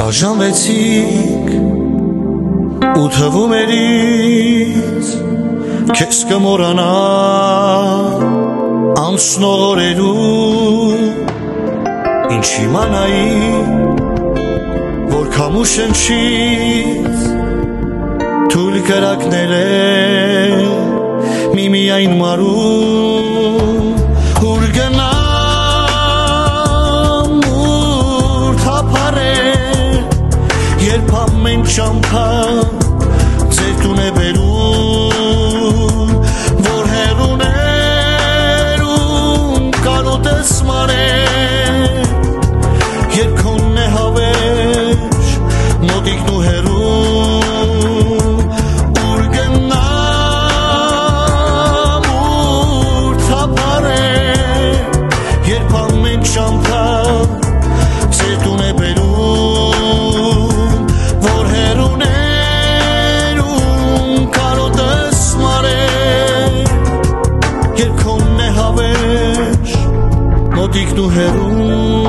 Բաժանվեցինք ու թվում էր ինձ քեզ կմոռանա անցնող օրերում ինչ իմանայի որ քամուշ ընչից թույլ կրակներ է միմիայն մարում ուր գնամ ուր թափարել երբ ամեն ճամփա ձեր տուն է բերում որ հեռուներում կարոտես մանել երբ քոնն է հավերժ մոտիկն ու հեռում ուր գնամ ուր թափարել երբ ամեն ճամփա ձեր տուն է բերում որ հեռուներում կարոտես մանել երբ քոնն է հավերժ մոտիկն ու հեռում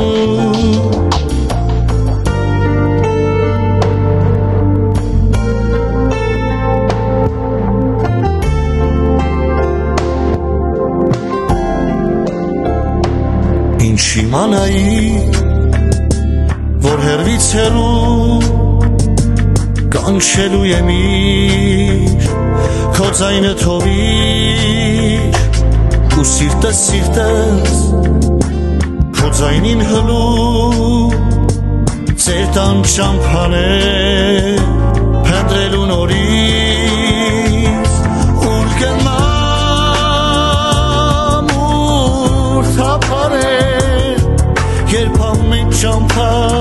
Ինչ իմանայի որ հեռվից հեռու կանչելու եմ իր քո ձայնը թողիր ու սիրտս քո ձայնին հլու ձեր տան ճամփան է փնտրելու նորից ուր գնամ ուր թափարել երբ ամեն ճամփա